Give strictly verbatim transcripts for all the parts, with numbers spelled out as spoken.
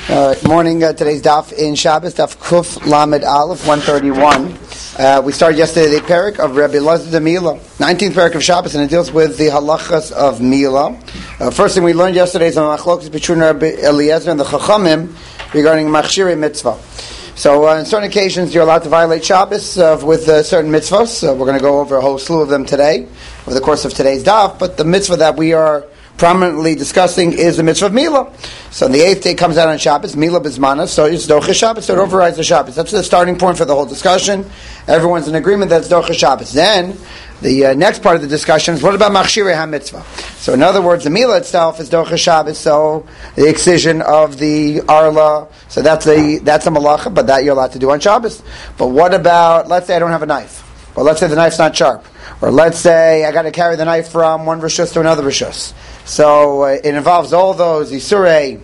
Uh, morning, uh, today's daf in Shabbos, daf Kuf Lamed Aleph, one thirty-one. Uh, we started yesterday the parak of Rabbi Elazar de Mila, nineteenth parak of Shabbos, and it deals with the halachas of Mila. Uh, first thing we learned yesterday is on Machlokas between Rabbi Eliezer and the Chachamim regarding Machshirei mitzvah. So uh, on certain occasions you're allowed to violate Shabbos uh, with uh, certain mitzvahs. Uh, we're going to go over a whole slew of them today over the course of today's daf, but the mitzvah that we are prominently discussing is the mitzvah of Mila. So the eighth day comes out on Shabbos, Mila Bismana, so it's Docha Shabbos, so it overrides the Shabbos. That's the starting point for the whole discussion. Everyone's in agreement that it's Docha Shabbos. Then, the uh, next part of the discussion is, what about Machshirei HaMitzvah? So in other words, the Mila itself is Docha Shabbos, so the excision of the Arla, so that's the that's a malacha, but that you're allowed to do on Shabbos. But what about, let's say I don't have a knife, or let's say the knife's not sharp, or let's say I got to carry the knife from one rishus to another rishus. So uh, it involves all those Isurei,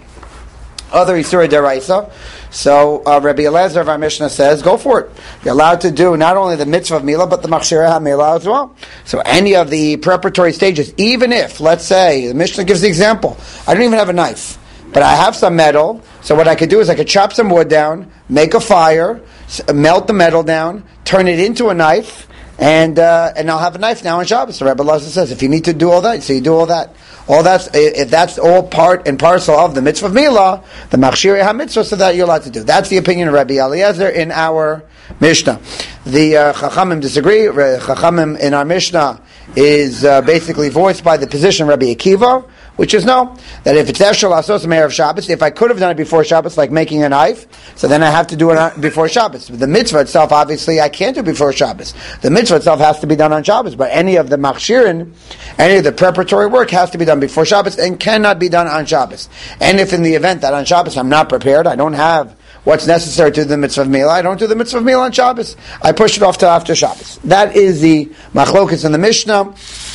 other Isurei Deraisa. So uh, Rabbi Eliezer of our Mishnah says, go for it. You're allowed to do not only the mitzvah of Mila, but the Machshirei HaMila as well. So any of the preparatory stages, even if, let's say, the Mishnah gives the example, I don't even have a knife, but I have some metal, so what I could do is I could chop some wood down, make a fire, melt the metal down, turn it into a knife, and uh, and I'll have a knife now on Shabbos. So Rabbi Elazar says, if you need to do all that, so you do all that. All that's if that's all part and parcel of the mitzvah of Mila, the Machshirei HaMitzvah, so that you're allowed to do. That's the opinion of Rabbi Eliezer in our Mishnah. The uh, Chachamim disagree. Chachamim in our Mishnah is uh, basically voiced by the position of Rabbi Akiva, which is no, that if it's Eshel Asos Meir of Shabbos, if I could have done it before Shabbos, like making a knife, so then I have to do it before Shabbos. The mitzvah itself, obviously, I can't do before Shabbos. The mitzvah itself has to be done on Shabbos, but any of the machshirin, any of the preparatory work has to be done before Shabbos and cannot be done on Shabbos. And if in the event that on Shabbos I'm not prepared, I don't have what's necessary to do the mitzvah of Mila, I don't do the mitzvah of Mila on Shabbos. I push it off to after Shabbos. That is the machlokas in the Mishnah.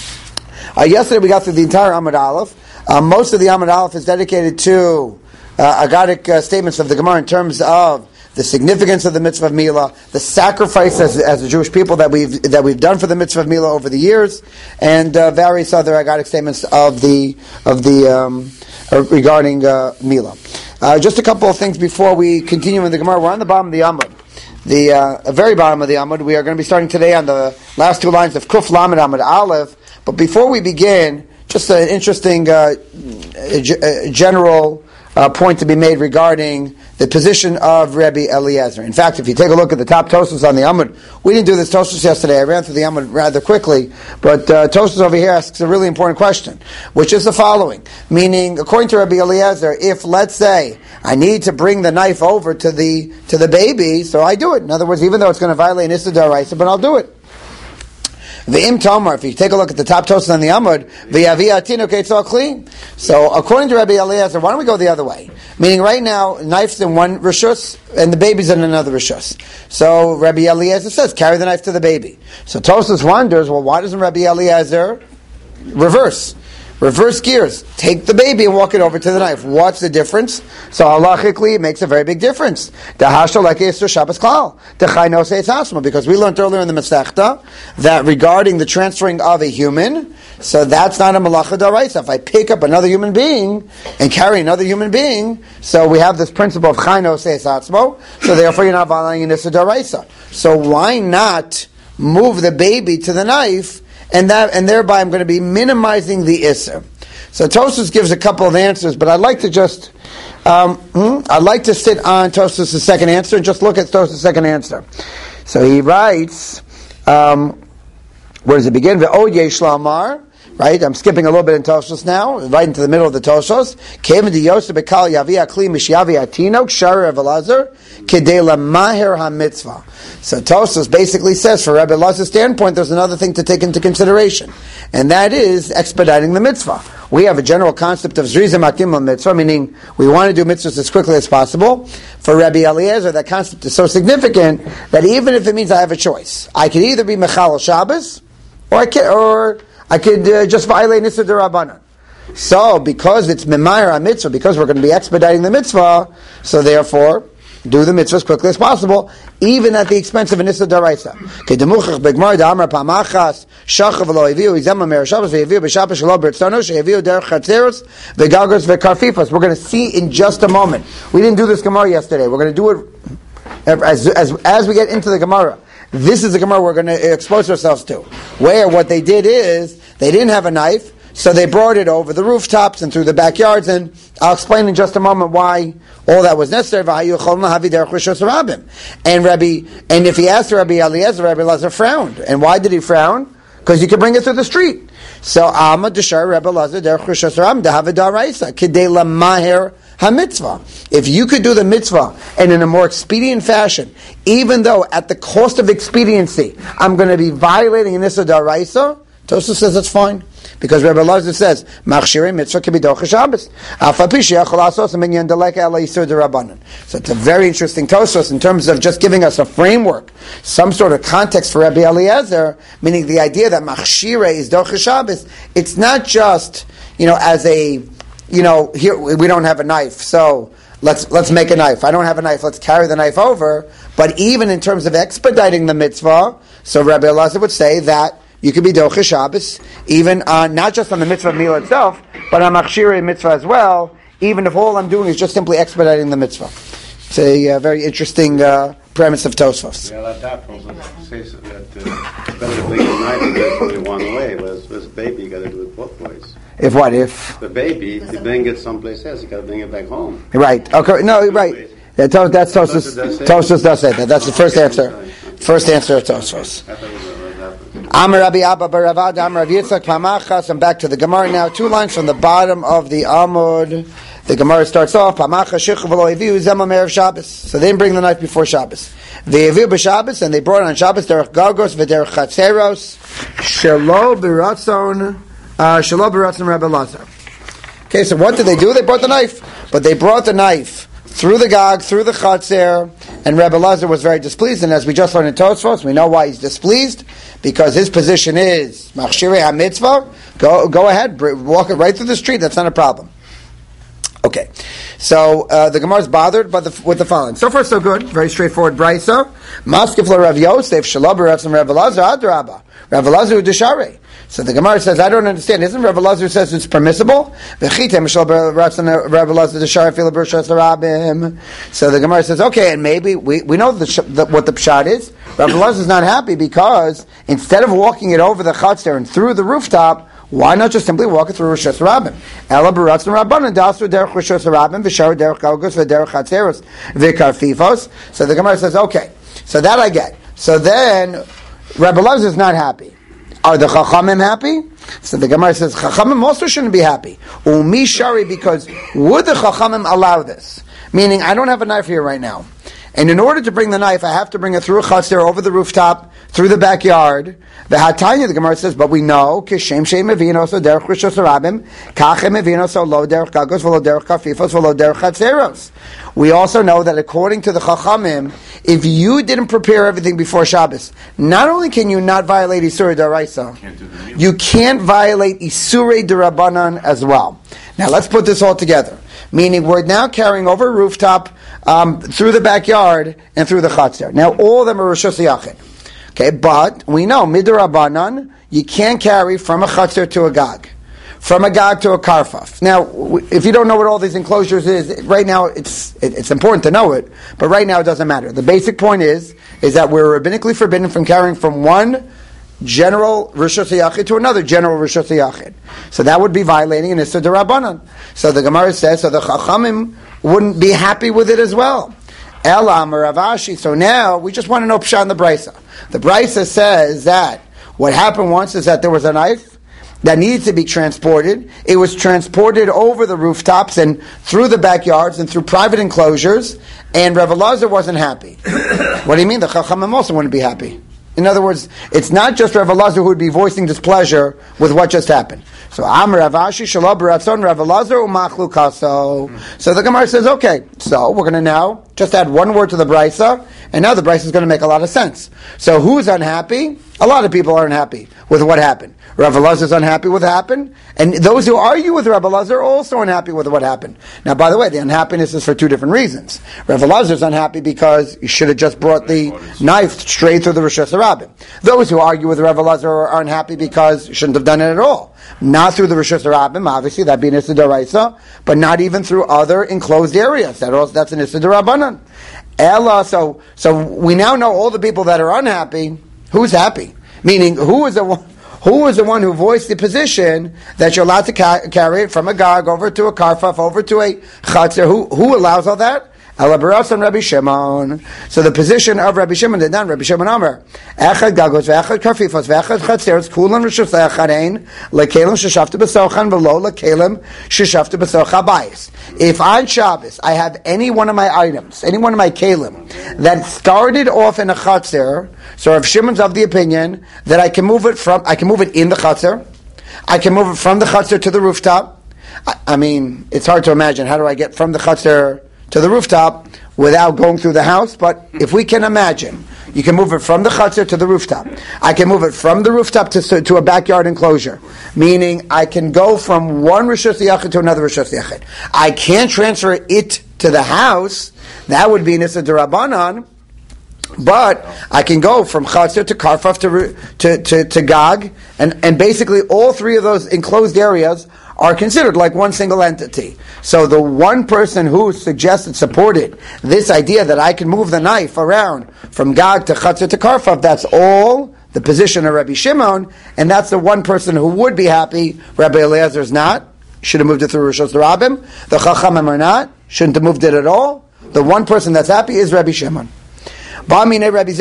Uh, yesterday we got through the entire Amud Aleph. Uh, most of the Amud Aleph is dedicated to uh, agadic uh, statements of the Gemara in terms of the significance of the mitzvah of Mila, the sacrifice as, as the Jewish people that we've that we've done for the mitzvah of Mila over the years, and uh, various other agadic statements of the of the um, uh, regarding uh, Mila. Uh, just a couple of things before we continue in the Gemara. We're on the bottom of the Amud, the uh, very bottom of the Amud. We are going to be starting today on the last two lines of Kuf Lamed Amud Aleph. But before we begin, just an interesting uh, g- general uh, point to be made regarding the position of Rabbi Eliezer. In fact, if you take a look at the top Tosfos on the Amud, we didn't do this Tosfos yesterday. I ran through the Amud rather quickly, but uh, Tosfos over here asks a really important question, which is the following. Meaning, according to Rabbi Eliezer, if, let's say, I need to bring the knife over to the to the baby, so I do it. In other words, even though it's going to violate Issa D'Oraisa, but I'll do it. V'im Tomar, if you take a look at the top toast on the Amud, v'yavi atinu keitzah clean. So, according to Rabbi Eliezer, why don't we go the other way? Meaning, right now, knife's in one rishus, and the baby's in another rishus. So, Rabbi Eliezer says, carry the knife to the baby. So, Tosfos wonders, well, why doesn't Rabbi Eliezer reverse? Reverse gears. Take the baby and walk it over to the knife. What's the difference? So halachically, it makes a very big difference. Because we learned earlier in the Masechta that regarding the transferring of a human, so that's not a malacha d'oraisa. If I pick up another human being and carry another human being, so we have this principle of chayno seis atzmo, so therefore you're not violating this d'oraisa. So why not move the baby to the knife? And that, and thereby I'm going to be minimizing the Isser. So Tosfos gives a couple of answers, but I'd like to just, um, hmm, I'd like to sit on Tosfos' second answer and just look at Tosfos' second answer. So he writes, um, where does it begin? Ve'od yesh la'amar. Right, I'm skipping a little bit in Tosfos now, right into the middle of the Tosfos. Kevin di Yosef bekal yavi akli mishyavi atinok shari Rabbi Elazar kedei lamaher hamitzvah. So Tosfos basically says, for Rabbi Elazar's standpoint, there's another thing to take into consideration, and that is expediting the mitzvah. We have a general concept of zriza matim mitzvah, meaning we want to do mitzvahs as quickly as possible. For Rabbi Eliezer, that concept is so significant that even if it means I have a choice, I could either be mechal Shabbos, or I can, or I could uh, just violate Nissa D'Rabbanan. So, because it's Memayr HaMitzvah, because we're going to be expediting the mitzvah, so therefore, do the mitzvah as quickly as possible, even at the expense of an issa daraisa. We're going to see in just a moment. We didn't do this Gemara yesterday. We're going to do it as, as, as we get into the Gemara. This is the Gemara we're going to expose ourselves to. Where what they did is, they didn't have a knife, so they brought it over the rooftops and through the backyards, and I'll explain in just a moment why all that was necessary. And Rabbi, and if he asked Rabbi Eliezer, Rabbi Eliezer frowned. And why did he frown? Because you could bring it through the street. So Amad Deshar Rabbi Eliezer derech Rishos Rabim dehavid daraisa kidei lamaher ha-mitzvah. If you could do the mitzvah and in a more expedient fashion, even though at the cost of expediency, I'm going to be violating an issa daraisa, Tosfos says that's fine. Because Rabbi Elazar says, Machshirei mitzvah kibidoch Shabbos. So it's a very interesting Tosfos in terms of just giving us a framework, some sort of context for Rabbi Eliezer, meaning the idea that Machshirei is doch Shabbos. It's not just, you know, as a, you know, here we don't have a knife, so let's let's make a knife. I don't have a knife, let's carry the knife over. But even in terms of expediting the mitzvah, so Rabbi Elazar would say that you could be doche Shabbos, even on, not just on the mitzvah meal itself, but on Machshirei mitzvah as well, even if all I'm doing is just simply expediting the mitzvah. It's a uh, very interesting uh, premise of Tosfos. Yeah, that that also says that uh, it's better to bring a knife and there's only one way, but with baby you got to do it both ways. If what? If? The baby, to bring it someplace else, you got to bring it back home. Right. Okay. No, right. Yeah, to, that's Tosfos. Tosfos does say that. That's the first answer. First answer of Tosfos. Amar Rabbi Abba bar Ravad, Amar Rav Yitzchak Pamachas. I'm back to the Gemara now. Two lines from the bottom of the Amud. The Gemara starts off, Pamachas shichu v'lo heviu zema me'erev Shabbos. So they didn't bring the knife before Shabbos. Ve'heviu b'Shabbos, and they brought it on Shabbos, derech Gagos v'derech Chatzeros, shelo b'ratzon, shelo b'ratzon Rabbi Elazar. Okay, so what did they do? They brought the knife. But they brought the knife through the Gag, through the Chatzer, and Rabbi Elazar was very displeased. And as we just learned in Tosfos, we know why he's displeased, because his position is Machshirei ha-mitzvah. Go, go ahead, walk it right through the street. That's not a problem. Okay, so uh, the Gemara is bothered by the, with the following. So far, so good. Very straightforward. Brisa. Maskif lo Rav Yosef Shalom Rav Rav Elazar Adraba Rav Elazar Udesharei. So the Gemara says, I don't understand. Isn't Rav Elazar says it's permissible? So the Gemara says, okay, and maybe we, we know the, the, what the pshat is. Rav Elazar is not happy because instead of walking it over the Chatzer and through the rooftop, why not just simply walk it through Rishos Rabim? Ela b'ratzon Rabbanan dasu derech Rishos Rabim v'shar derech Galgos v'derech Chatzeros v'karfifos. So the Gemara says, okay, so that I get. So then Rabbi Elazar is not happy. Are the Chachamim happy? So the Gemara says, Chachamim also shouldn't be happy. Umi shari, because would the Chachamim allow this? Meaning, I don't have a knife here right now. And in order to bring the knife, I have to bring it through a Chatzer, over the rooftop, through the backyard. The Hatanya, the Gemara says, but we know, Kishem Shem Evino, so derech Rishos Rabim, Kachem Evino, so lo derech Gagos, v'lo derech Kafifos, v'lo derech Chatzeros. We also know that according to the Chachamim, if you didn't prepare everything before Shabbos, not only can you not violate Isurei D'Oraisa, you can't violate Isurei D'Rabbanan as well. Now let's put this all together. Meaning we're now carrying over a rooftop um, through the backyard and through the Chatzer. Now all of them are Rishos Yachid. Okay, but we know, Midrabanan, you can't carry from a Chatzer to a Gag. From a Gag to a Karfaf. Now, if you don't know what all these enclosures is, right now it's it's important to know it, but right now it doesn't matter. The basic point is, is that we're rabbinically forbidden from carrying from one general Rishos Yachid to another general Rishos Yachid. So that would be violating an Issa D'Rabbanan. So the Gemara says, so the Chachamim wouldn't be happy with it as well. Elam or Rav Ashi. So now we just want to know Pshat in the Brisa. The Brisa says that what happened once is that there was a knife that needed to be transported. It was transported over the rooftops and through the backyards and through private enclosures, and Rav Elazar wasn't happy. What do you mean? The Chachamim also wouldn't be happy. In other words, it's not just Rav Elazar who would be voicing displeasure with what just happened. So Amar Rav Ashi Shalom B'Ratzon Rav Elazar Umachlu Kaso. So the Gemara says, okay, so we're going to now just add one word to the Brisa, and now the Brisa is going to make a lot of sense. So who's unhappy? A lot of people aren't happy with what happened. Rav Elazar is unhappy with what happened, and those who argue with Rav Elazar are also unhappy with what happened. Now, by the way, the unhappiness is for two different reasons. Rav Elazar is unhappy because you should have just brought the knife straight through the Rosh Hashanah. Those who argue with Rav Elazar are unhappy because you shouldn't have done it at all. Not through the Rosh Hashanah, obviously, that'd be an Issa D'Oraisa, but not even through other enclosed areas. That also, that's an Issa D'Rabbanan. Ella, so, so we now know all the people that are unhappy. Who's happy? Meaning, who is the one? Who is the one who voiced the position that you're allowed to ca- carry it from a gag over to a karfaf, over to a chatzir? Who who allows all that? Alabaras and Rabbi Shimon. So the position of Rabbi Shimon did not. Rabbi Shimon Amar echad gagos ve'echad karfifos ve'echad chatziros kulam rishus echadein lekelim sheshaftu b'sochan v'lo lekelim sheshaftu b'socha bayis. If on Shabbos I have any one of my items, any one of my kelim that started off in a chatzir, so Rabbi Shimon's of the opinion that I can move it from, I can move it in the chatzir, I can move it from the chatzir to the rooftop. I, I mean, it's hard to imagine how do I get from the chatzir to the rooftop without going through the house, but if we can imagine, you can move it from the chutzner to the rooftop. I can move it from the rooftop to, to a backyard enclosure, meaning I can go from one Rishus Yachid to another Rishus Yachid. I can't transfer it to the house. That would be an Issa D'Rabbanan. But I can go from Chatzir to Karfaf to, to, to, to Gag, and, and basically all three of those enclosed areas are considered like one single entity. So the one person who suggested, supported this idea that I can move the knife around from Gag to Chatzir to Karfaf, that's all the position of Rabbi Shimon, and that's the one person who would be happy. Rabbi Eliezer is not. Should have moved it through Rishos Rabim. The Chachamim are not. Shouldn't have moved it at all. The one person that's happy is Rabbi Shimon. Okay,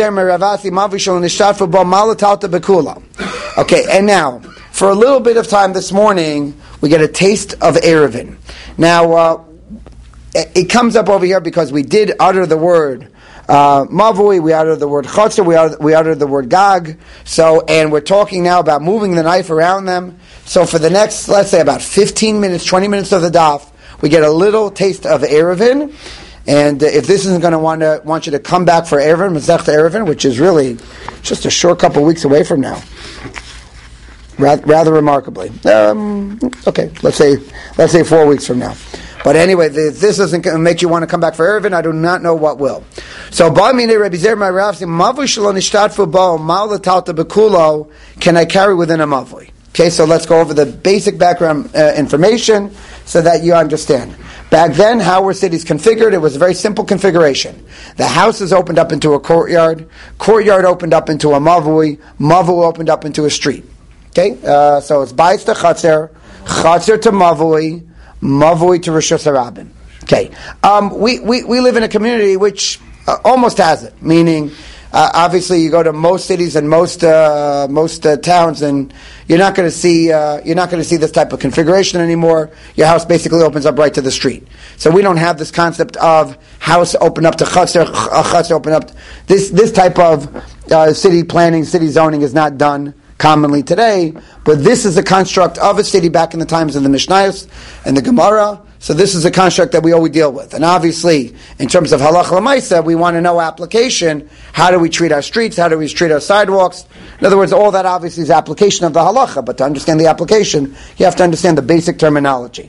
and now, for a little bit of time this morning, we get a taste of Erevin. Now, uh, it comes up over here because we did utter the word uh, Mavui, we uttered the word Chotzer, we uttered, we uttered the word Gag, so, and we're talking now about moving the knife around them. So for the next, let's say about fifteen minutes, twenty minutes of the daf, we get a little taste of Erevin. And uh, if this isn't going to want to want you to come back for Erevin, Masechta Erevin, which is really just a short couple of weeks away from now, rather, rather remarkably. Um, okay, let's say let's say four weeks from now. But anyway, if this doesn't going to make you want to come back for Erevin, I do not know what will. So, can I carry within a mavui? Okay, so let's go over the basic background uh, information so that you understand. Back then, how were cities configured? It was a very simple configuration. The houses opened up into a courtyard. Courtyard opened up into a mavui. Mavui opened up into a street. Okay, uh, so it's bayis to chatzer, chatzer to mavui, mavui to Rishus Harabim. Okay, um, we, we we live in a community which uh, almost has it. Meaning, uh, obviously, you go to most cities and most uh, most uh, towns, and you're not going to see uh, you're not going to see this type of configuration anymore. Your house basically opens up right to the street. So we don't have this concept of house open up to chutzner, chutzner open up. This this type of uh, city planning, city zoning is not done commonly today. But this is a construct of a city back in the times of the Mishnayos and the Gemara. So this is a construct that we always deal with. And obviously, in terms of halacha l'maisa, we want to know application. How do we treat our streets? How do we treat our sidewalks? In other words, all that obviously is application of the halacha. But to understand the application, you have to understand the basic terminology.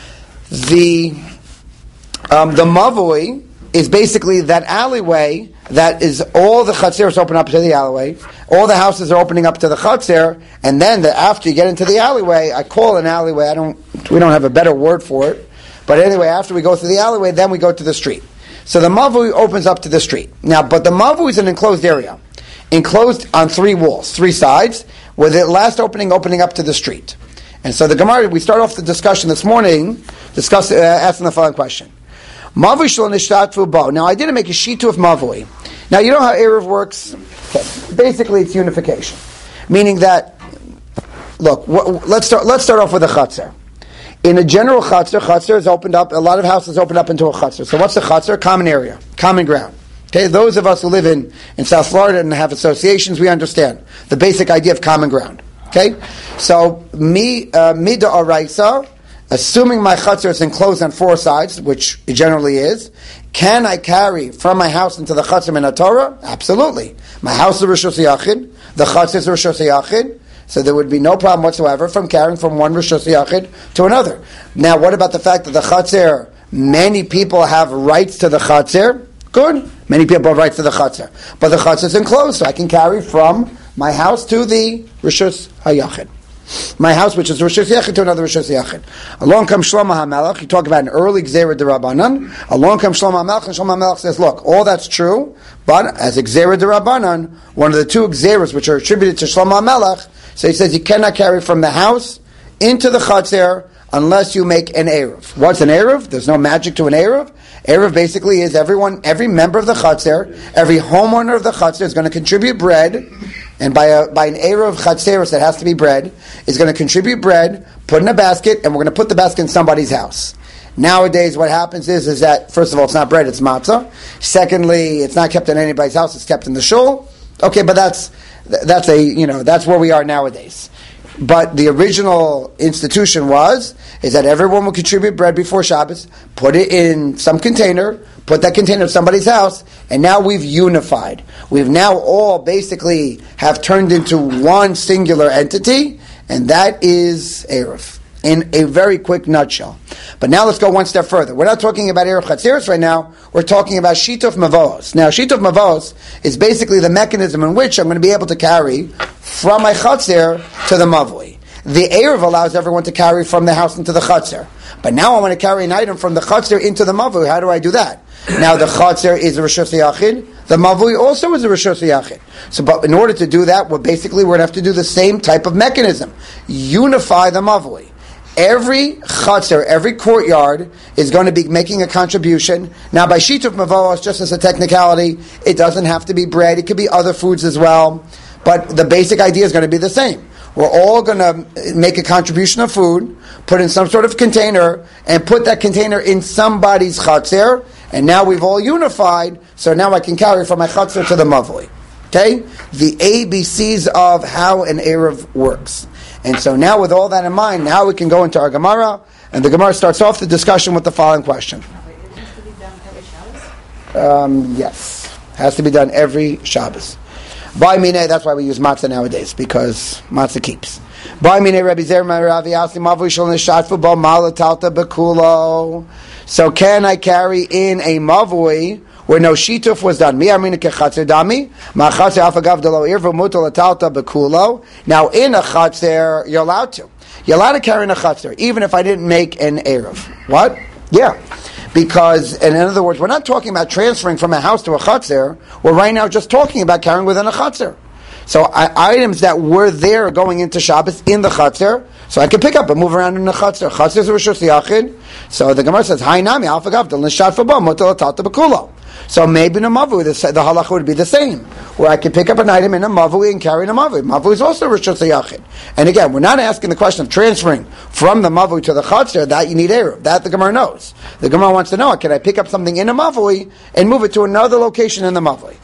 The um, the mavui is basically that alleyway that is all the chatziros open up to the alleyway. All the houses are opening up to the chatzir, and then the, after you get into the alleyway, I call it an alleyway. I don't. We don't have a better word for it. But anyway, after we go through the alleyway, then we go to the street. So the mavui opens up to the street. Now, but the mavui is an enclosed area. Enclosed on three walls, three sides, with the last opening opening up to the street. And so the Gemara, we start off the discussion this morning, discuss, uh, asking the following question. Mavui shlo nishtatfu bo. Now, I didn't make a shitu of mavui. Now, you know how Erev works? Okay. Basically, it's unification. Meaning that, look, wh- let's start let's start off with a chatzar. In a general chatzar, chatzar is opened up, a lot of houses open up into a chatzar. So what's the chatzar? Common area, common ground. Okay, those of us who live in, in South Florida and have associations, we understand the basic idea of common ground. Okay? So, mi, uh, mida araisa, assuming my chatzar is enclosed on four sides, which it generally is, can I carry from my house into the chatzar min Torah? Absolutely. My house is Rishus Yachid. the Chatzir is Rishus HaYachid, so there would be no problem whatsoever from carrying from one Rishus HaYachid to another. Now, what about the fact that the Chatzir, many people have rights to the Chatzir? Good. Many people have rights to the Chatzir. But the Chatzir is enclosed, so I can carry from my house to the Rishus HaYachid. My house, which is Rishus HaYachid, to another Rishus HaYachid. Along comes Shlomo HaMelech. You talk about an early Gzera D'Rabbanan. Along comes Shlomo HaMelech, and Shlomo HaMelech says, look, all that's true, but as a Gzera D'Rabbanan, one of the two Gzeras which are attributed to Shlomo HaMelech, so he says you cannot carry from the house into the Chatzir unless you make an Eruv. What's an Eruv? There's no magic to an Eruv. Eruv basically is everyone, every member of the Chatzir, every homeowner of the Chatzir is going to contribute bread, and by a by an Eruv Chatzeros that has to be bread, is going to contribute bread, put in a basket, and we're going to put the basket in somebody's house. Nowadays, what happens is, is that, first of all, it's not bread, it's matzah. Secondly, it's not kept in anybody's house, it's kept in the shul. Okay, but that's, that's a, you know, that's where we are nowadays. But the original institution was, is that everyone will contribute bread before Shabbos, put it in some container, put that container in somebody's house, and now we've unified. We've now all basically have turned into one singular entity, and that is Eruv, in a very quick nutshell. But now let's go one step further. We're not talking about Eruv Chatzeros right now, we're talking about Shituf Mavos. Now, Shituf Mavos is basically the mechanism in which I'm going to be able to carry from my Chatzir to the Mavui. The Eruv allows everyone to carry from the house into the Chatzir. But now I want to carry an item from the Chatzir into the Mavui. How do I do that? Now the Chatzir is a Rishus HaYachid. The Mavui also is a Rishus HaYachid. So, but in order to do that, well, basically we're going to have to do the same type of mechanism. Unify the Mavui. Every Chatzir, every courtyard is going to be making a contribution. Now by Shituf Mavos, just as a technicality, it doesn't have to be bread. It could be other foods as well. But the basic idea is going to be the same. We're all going to make a contribution of food, put in some sort of container, and put that container in somebody's chatzir, and now we've all unified, so now I can carry from my chatzir to the mavui. Okay? The A B Cs of how an Eruv works. And so now with all that in mind, now we can go into our Gemara, and the Gemara starts off the discussion with the following question. Wait, it has to be done every Shabbos? Um, yes. Has to be done every Shabbos. By minei, that's why we use matzah nowadays, because matzah keeps. By minei, Rabbi Zer Ravi Asli Mavui Shal Nishatfu Bo Malatalta Bekulo. So can I carry in a mavui where no shituf was done? Mi Armina Kechatzir Dami Ma Chatzir Afagav Delo Irvu Mutal Talta Bekulo. Now in a chatzir, you're allowed to. You're allowed to carry in a chatzir, even if I didn't make an eruv. What? Yeah. Because, and in other words, we're not talking about transferring from a house to a chatzir. We're right now just talking about carrying within a chatzir. So I, items that were there going into Shabbos in the chatzir, so I can pick up and move around in the chatzir. Chatzir is a Rishus HaYachid. So the Gemara says, "Hai nami alfagav del nishat fabo motel atalta bekulo." So maybe in a mavui, the, the halacha would be the same, where I can pick up an item in a mavui and carry in a mavui. Mavui is also Rishus HaYachid. And again, we're not asking the question of transferring from the mavui to the chatzir. That you need eruv. That the Gemara knows. The Gemara wants to know: can I pick up something in a mavui and move it to another location in the mavui?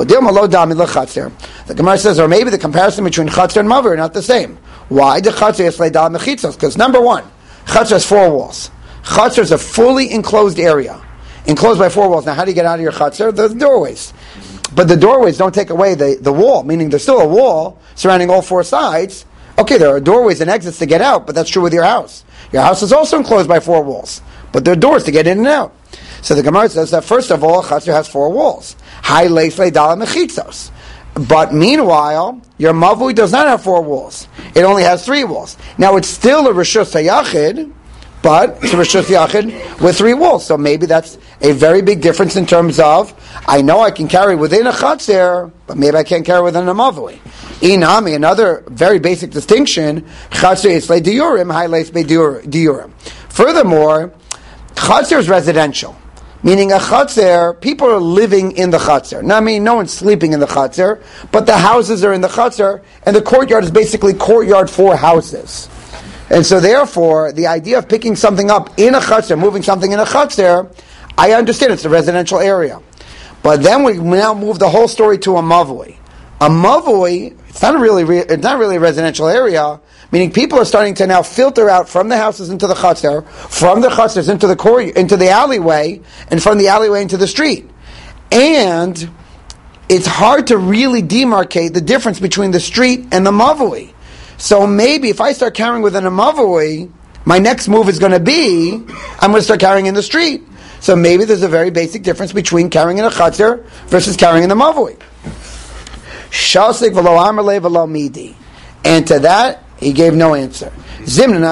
The Gemara says, or maybe the comparison between chatzir and mavui are not the same. Why? The chatzir is leidal mechitzos. Because number one, chatzir has four walls. Chatzir is a fully enclosed area. Enclosed by four walls. Now, how do you get out of your chatzir? There's doorways. But the doorways don't take away the, the wall, meaning there's still a wall surrounding all four sides. Okay, there are doorways and exits to get out, but that's true with your house. Your house is also enclosed by four walls, but there are doors to get in and out. So the Gemara says that first of all, chatzir has four walls. Hai leifle dala mechitzos. But meanwhile, your mavui does not have four walls. It only has three walls. Now, it's still a Rishus HaYachid, but it's a Rishus HaYachid with three walls. So maybe that's a very big difference in terms of, I know I can carry within a chatzir, but maybe I can't carry within a mavui. Inami, another very basic distinction, chatzir is le diurim, hai leis be diurim. Furthermore, chatzir is residential. Meaning a chatzir, people are living in the chatzir. Now, I mean, no one's sleeping in the chatzir, but the houses are in the chatzir, and the courtyard is basically courtyard for houses. And so therefore, the idea of picking something up in a chatzir, moving something in a chatzir, I understand it's a residential area. But then we now move the whole story to a mavui. A mavui, it's not really, it's not really a residential area, meaning people are starting to now filter out from the houses into the chatzir, from the chatzir into the cor- into the alleyway, and from the alleyway into the street. And it's hard to really demarcate the difference between the street and the mavui. So maybe if I start carrying within a mavui, my next move is going to be, I'm going to start carrying in the street. So maybe there's a very basic difference between carrying in a chatzar versus carrying in the mavui. Shasik v'lo amarle v'lo midi. And to that, he gave no answer. So now,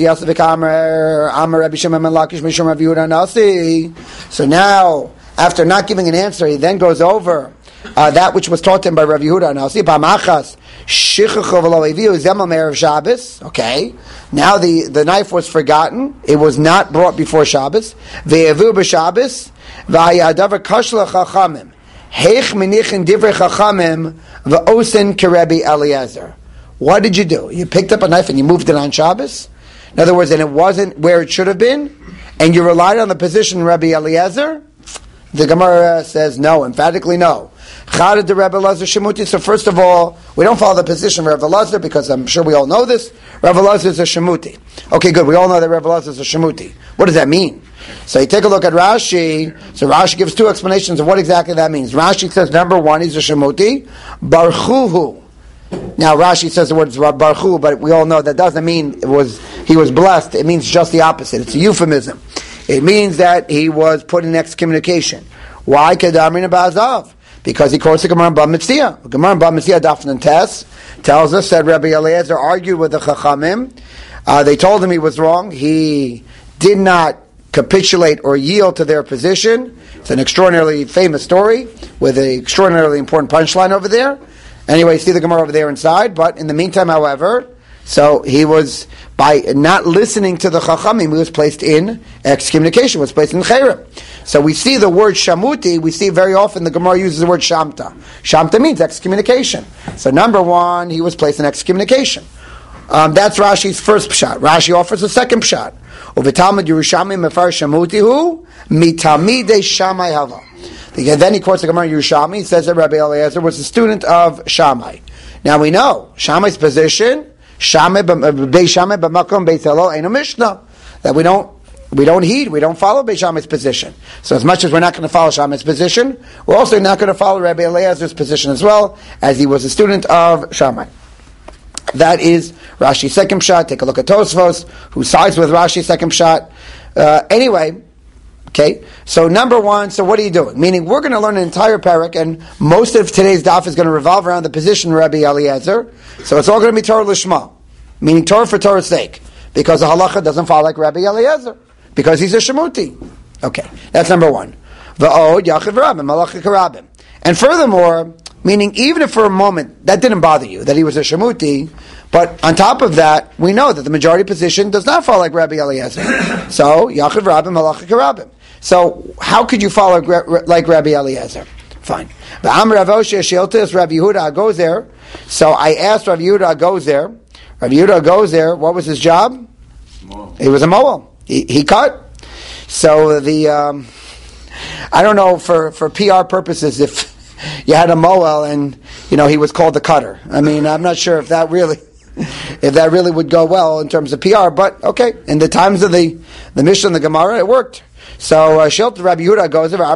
after not giving an answer, he then goes over uh, that which was taught to him by Rav Yehuda Nasi. Okay, now the, the knife was forgotten. It was not brought before Shabbos. What did you do? You picked up a knife and you moved it on Shabbos? In other words, and it wasn't where it should have been? And you relied on the position of Rabbi Eliezer? The Gemara says no, emphatically no. So first of all, we don't follow the position of Rabbi Eliezer because I'm sure we all know this. Rabbi Eliezer is a shemuti. Okay, good. We all know that Rabbi Eliezer is a shemuti. What does that mean? So you take a look at Rashi. So Rashi gives two explanations of what exactly that means. Rashi says, number one, he's a shemuti. Barchuhu. Now Rashi says the word is Baruchu, but we all know that doesn't mean it was he was blessed. It means just the opposite. It's a euphemism. It means that he was put in excommunication. Why? Kedamrin Ba'azav. Because he quotes the Gemara in Bava Metzia. The Gemara in Bava Metzia Daf Nun Tes tells us that Rabbi Eliezer argued with the Chachamim. Uh, they told him he was wrong. He did not capitulate or yield to their position. It's an extraordinarily famous story with an extraordinarily important punchline over there. Anyway, you see the Gemara over there inside, but in the meantime, however, so he was, by not listening to the Chachamim, he was placed in excommunication, was placed in Chayrim. So we see the word Shamuti, we see very often the Gemara uses the word Shamta. Shamta means excommunication. So number one, he was placed in excommunication. Um, that's Rashi's first pshat. Rashi offers a second pshat. Uvitalmud Yerushalmi Mefar Shamuti hu mitamidei Shamai hava. Then he quotes the Gemara Yerushalmi. He says that Rabbi Eliezer was a student of Shammai. Now we know Shammai's position, Shammai Beis Shammai b'makom Beis Hillel ain't a Mishnah, that we don't we don't heed, we don't follow Beis Shammai's position. So as much as we're not going to follow Shammai's position, we're also not going to follow Rabbi Eliezer's position as well, as he was a student of Shammai. That is Rashi's second shot. Take a look at Tosfos, who sides with Rashi's second shot. Uh, anyway. Okay, so number one, so what are you doing? Meaning we're going to learn an entire parak, and most of today's daf is going to revolve around the position of Rabbi Eliezer. So it's all going to be Torah Lishma, meaning Torah for Torah's sake, because the halacha doesn't fall like Rabbi Eliezer, because he's a shemuti. Okay, that's number one. V'od yachid v'rabim, malacha karabim. And furthermore, meaning even if for a moment that didn't bother you, that he was a shemuti, but on top of that, we know that the majority position does not fall like Rabbi Eliezer. So, yachid v'rabim, malacha karabim. So, how could you follow like Rabbi Eliezer? Fine. Rabbi Yehuda goes there. So I asked Rabbi Yehuda goes there. Rabbi Yehuda goes there. What was his job? Moel. He was a moel. He, he cut. So the um, I don't know for, for P R purposes if you had a moel and you know he was called the cutter. I mean, I'm not sure if that really if that really would go well in terms of P R. But okay, in the times of the the Mishnah and the Gemara, it worked. So Shilt uh, Rabbi Yehuda goes there.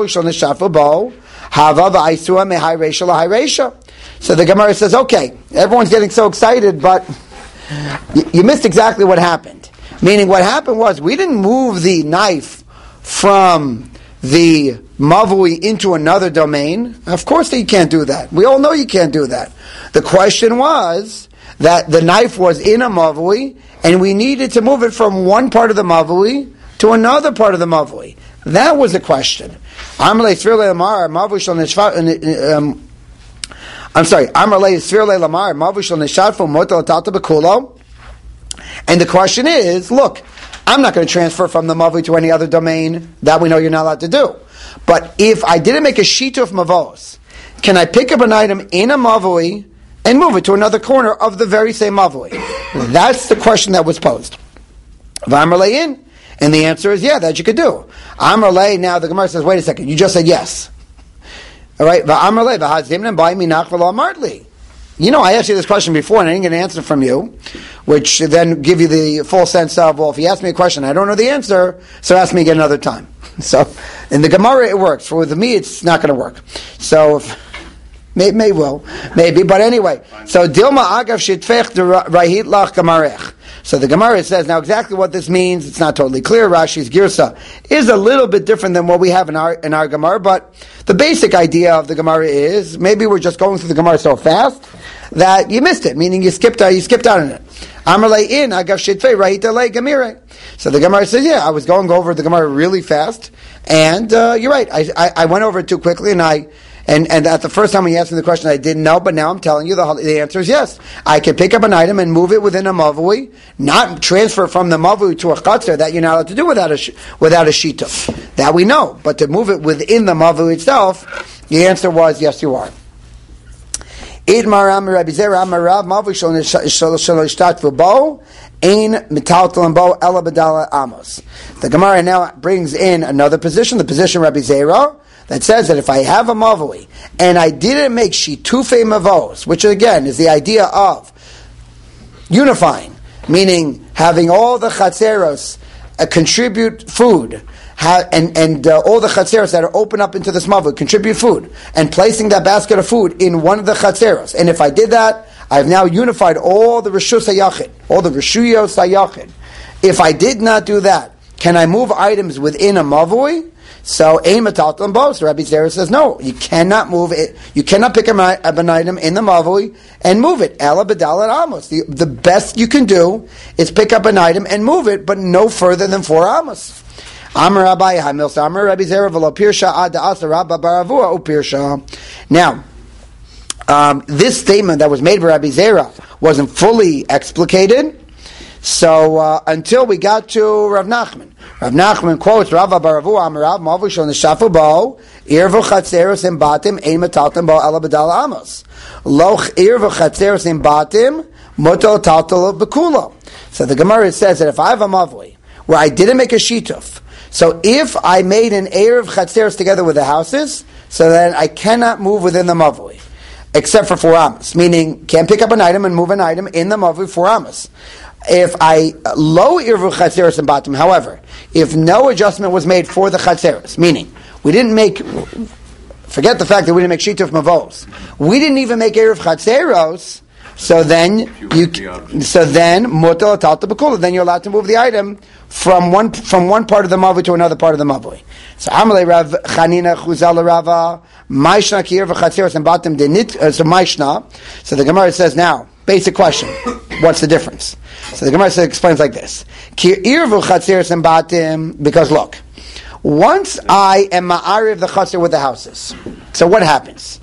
So the Gemara says, okay, everyone's getting so excited, but you, you missed exactly what happened. Meaning, what happened was we didn't move the knife from the mavui into another domain. Of course, you can't do that. We all know you can't do that. The question was that the knife was in a mavui, and we needed to move it from one part of the mavui to another part of the mavui. That was the question. I'm sorry. And the question is, look, I'm not going to transfer from the mavui to any other domain. That we know you're not allowed to do. But if I didn't make a sheet of mavos, can I pick up an item in a mavui and move it to another corner of the very same mavui? That's the question that was posed. in. And the answer is, yeah, that you could do. Amrlei, now the Gemara says, wait a second, you just said yes. All right, you know, I asked you this question before and I didn't get an answer from you, which then give you the full sense of, well, if you ask me a question, I don't know the answer, so ask me again another time. So, in the Gemara it works. For with me, it's not going to work. So, if, may, may well, maybe. But anyway, so Dilma Agav Shitfech Rahit Lach Gamarech. So the Gemara says, now exactly what this means, it's not totally clear. Rashi's Girsa is a little bit different than what we have in our in our Gemara, but the basic idea of the Gemara is, maybe we're just going through the Gemara so fast that you missed it, meaning you skipped out, you skipped out on it. Amalei in Agav Shitfei Rahita Le Gamire. So the Gemara says, yeah, I was going over the Gemara really fast, and uh, you're right, I, I I went over it too quickly, and I And and at the first time when you asked me the question, I didn't know, but now I'm telling you the, the answer is yes. I can pick up an item and move it within a mavui, not transfer from the mavui to a chatzar. That you're not allowed to do without a without a shituf. That we know, but to move it within the mavui itself, the answer was yes, you are. The Gemara now brings in another position, the position Rabbi Zera, that says that if I have a mavui and I didn't make shitufei mavos, which again is the idea of unifying, meaning having all the chatzeros uh, contribute food, ha- and and uh, all the chatzeros that are open up into this mavui contribute food, and placing that basket of food in one of the chatzeros. And if I did that, I've now unified all the reshus hayachid, all the reshuyos hayachid. If I did not do that, can I move items within a mavui? So, aim at Taltal Bo. So Rabbi Zera says, no, you cannot move it. You cannot pick an item in the Mavui and move it. Ela Bedal and Amos. The, the best you can do is pick up an item and move it, but no further than four Amos. Amar Rabbi Hamil Samar Rabbi Zera v'lo pirsha ad asa Rabba baravua u pirsha. Now, um, this statement that was made by Rabbi Zera wasn't fully explicated. So uh, until we got to Rav Nachman, Rav Nachman quotes Rava Baravu Amarav Mavu Shon Shafu Bo Irvu Chatzeros in Batim Ein Metaltem Bo Ela Bedal Amos Loch Irvu Chatzeros in Batim Motel Taltel Bekulo. So the Gemara says that if I have a mavui where I didn't make a shituf, so if I made an Erev Chatzeros together with the houses, so then I cannot move within the mavui. Except for four amos, meaning can't pick up an item and move an item in the mavui four amos. If I low irvu chatzeros and batim, however, if no adjustment was made for the chatzeros, meaning we didn't make, forget the fact that we didn't make shituf mavos, we didn't even make erev chatzeros, so then you, so then mutal talta b'kula, then you're allowed to move the item from one from one part of the mavui to another part of the mavui. So Amalei Rav Chanina Chuzal Rava Maishna ki irvu chatzeros and batim denit. So Maishna. So the Gemara says now, basic question: what's the difference? So the Gemara says, explains like this: Ki irvu chatzeros and batim. Because look, once I am ma'ariv the chatzer with the houses, so what happens?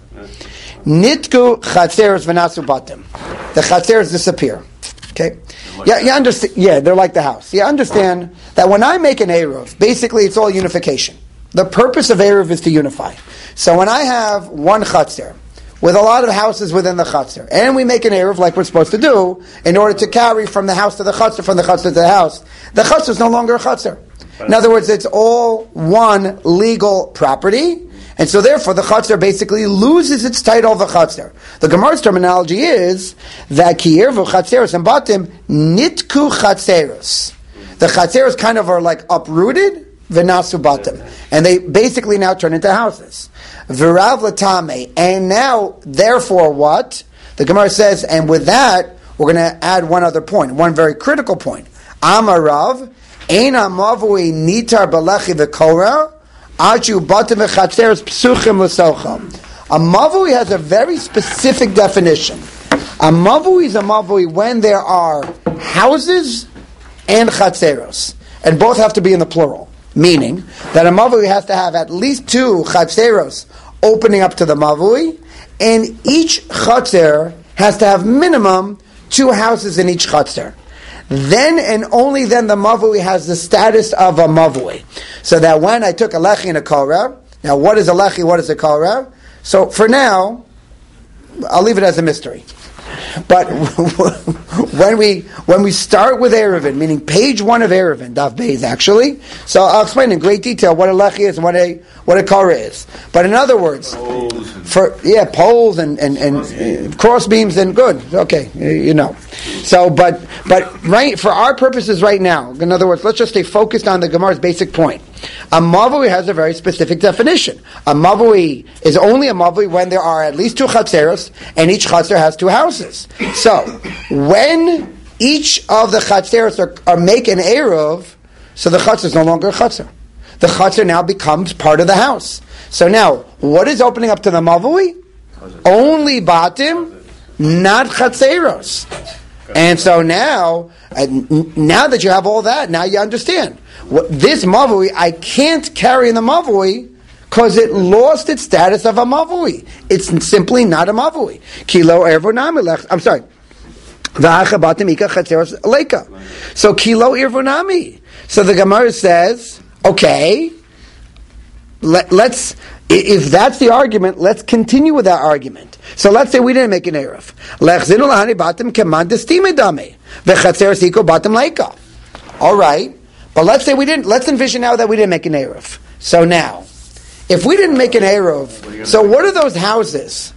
Nitku chatzeros v'nasu batim. The chatzeros disappear. Okay. Like yeah, you understand. Yeah, they're like the house. You understand that when I make an eruv, basically it's all unification. The purpose of eruv is to unify. So when I have one chatzer with a lot of houses within the chutzner, and we make an eruv like we're supposed to do, in order to carry from the house to the chutzner, from the chutzner to the house, the chutzner is no longer a chutzner. In other words, it's all one legal property, and so therefore the chutzner basically loses its title of a chutzner. The Gemara's terminology is that ki irvu chatzeros and batim nitku chatzeros. The chatzeros kind of are like uprooted, v'nasu batim, and they basically now turn into houses. V'rav latame, and now, therefore, what? The Gemara says, and with that, we're going to add one other point, one very critical point. Amarav, ein amavui nitar balechi v'kora, achu batim v'chatzeres psuchim l'socham. A mavui has a very specific definition. A mavui is a mavui when there are houses and chatzeros, and both have to be in the plural. Meaning that a mavui has to have at least two chatzeros opening up to the mavui, and each chatzer has to have minimum two houses in each chatzer. Then and only then the mavui has the status of a mavui. So that when I took a lechi and a kol, now what is a lechi, what is a kol? So for now, I'll leave it as a mystery. But when we when we start with Erevin, meaning page one of Erevin, Daf Beis actually, so I'll explain in great detail what a lechi is and what a what a kara is. But in other words, for yeah, poles and and, and cross beams and good, okay, you know. So, but but right for our purposes right now, in other words, let's just stay focused on the Gemara's basic point. A mavui has a very specific definition. A mavui is only a mavui when there are at least two chatzeros, and each chatzer has two houses. So, when each of the chatzeros are, are make an eruv, so the chatzer is no longer a chatzer. The chatzer now becomes part of the house. So now, what is opening up to the mavui? Only batim, not chatzeros. And so now, uh, now that you have all that, now you understand. What, this mavui, I can't carry in the mavui because it lost its status of a mavui. It's simply not a mavui. Kilo ervonami lech. I'm sorry. So kilo irvonami. So the Gemara says, okay, let, let's. If that's the argument, let's continue with that argument. So let's say we didn't make an eruv. All right, but let's say we didn't. Let's envision now that we didn't make an eruv. So now, if we didn't make an eruv, so what are those houses?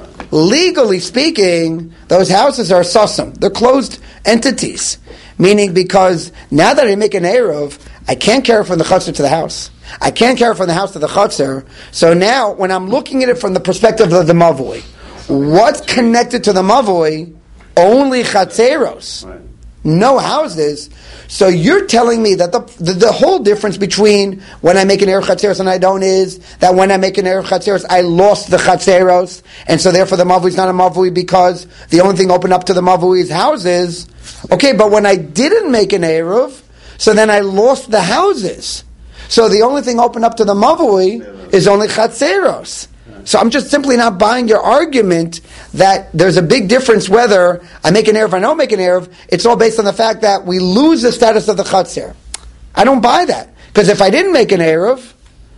Legally speaking, those houses are sasam. They're closed entities. Meaning because now that I make an eruv, I can't carry from the chutzner to the house. I can't carry from the house to the chutzner. So now, when I'm looking at it from the perspective of the mavui, what's connected to the mavui? Only chatzeros, right. No houses. So you're telling me that the, the the whole difference between when I make an eruv chatzeros and I don't is that when I make an eruv chatzeros, I lost the chatzeros, and so therefore the mavui is not a mavui because the only thing open up to the mavui is houses. Okay, but when I didn't make an eruv, so then I lost the houses. So the only thing open up to the mavui is only chatzeros. So I'm just simply not buying your argument that there's a big difference whether I make an eruv or I don't make an eruv. It's all based on the fact that we lose the status of the chatzer. I don't buy that. Because if I didn't make an eruv,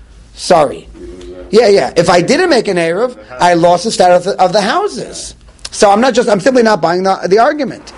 sorry. Yeah, yeah. If I didn't make an eruv, I lost the status of the houses. So I'm not just, I'm simply not buying the, the argument.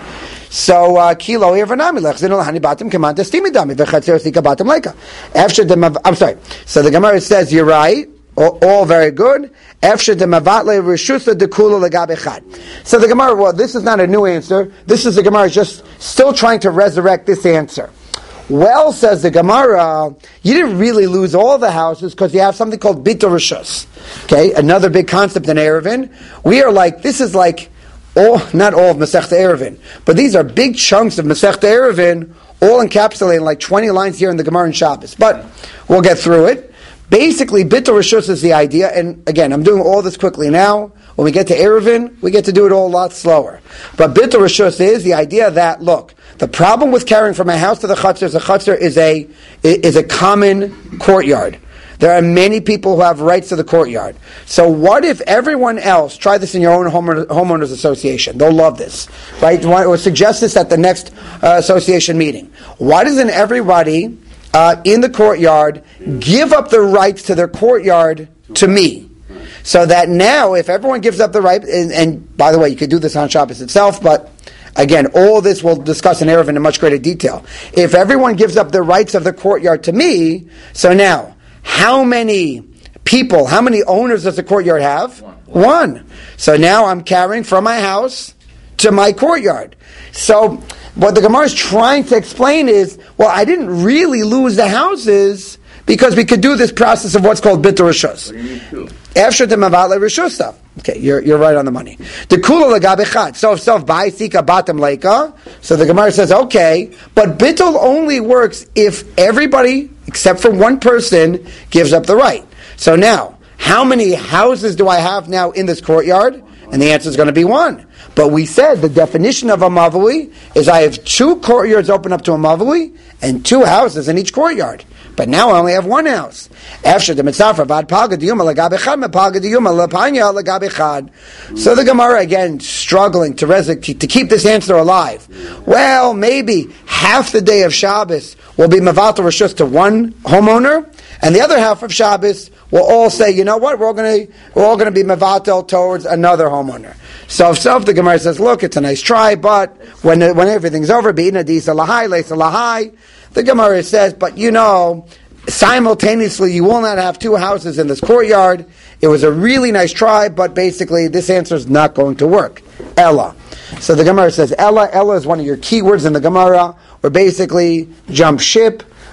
So kilo irvanami lechzinu lahani batim keman testimi dami v'chatzer sika batim leika. After the, I'm sorry. So the Gemara says you're right. All, all very good. After the mavatle rishusa dekula legabe chad. So the Gemara, well, this is not a new answer. This is the Gemara just still trying to resurrect this answer. Well, says the Gemara, you didn't really lose all the houses because you have something called bitul rishus. Okay, another big concept in Eruvin. We are like, this is like, all, not all of Masechta Eruvin, but these are big chunks of Masechta Eruvin, all encapsulated in like twenty lines here in the Gemara and Shabbos. But we'll get through it. Basically, bitul rishus is the idea, and again, I'm doing all this quickly now. When we get to Eruvin, we get to do it all a lot slower. But bitul rishus is the idea that, look, the problem with carrying from a house to the chutzner is a chutzner is a is a common courtyard. There are many people who have rights to the courtyard. So what if everyone else, try this in your own homeowner, homeowners association, they'll love this, right? Or suggest this at the next uh, association meeting. Why doesn't everybody uh, in the courtyard give up the rights to their courtyard to me? So that now, if everyone gives up the right, and, and by the way, you could do this on Shabbos itself, but again, all this we'll discuss in Eruvin in much greater detail. If everyone gives up the rights of the courtyard to me, so now, how many people, how many owners does the courtyard have? One. One. So now I'm carrying from my house to my courtyard. So what the Gemara is trying to explain is, well, I didn't really lose the houses because we could do this process of what's called bitul rishus. After the mavala rishusa. Okay, you're you're right on the money. The kula legabechad. So if self by sika batam leika. So the Gemara says, okay, but bitul only works if everybody except for one person gives up the right. So now, how many houses do I have now in this courtyard? And the answer is going to be one. But we said the definition of a mavui is I have two courtyards open up to a mavui and two houses in each courtyard. But now I only have one house. After the mitzvah, vad paga diyuma legabechad, mepaga diyuma lepanya legabechad. So the Gemara again struggling to res- to keep this answer alive. Well, maybe half the day of Shabbos will be mevatel rishus to one homeowner, and the other half of Shabbos will all say, you know what, we're all going to we're all going to be mevatel towards another homeowner. So if so, if the Gemara says, look, it's a nice try, but when when everything's over, beina disa lahai leisa lahai. The Gemara says, but you know, simultaneously you will not have two houses in this courtyard. It was a really nice try, but basically this answer is not going to work. Ella. So the Gemara says, Ella. Ella is one of your key words in the Gemara, or basically jump ship.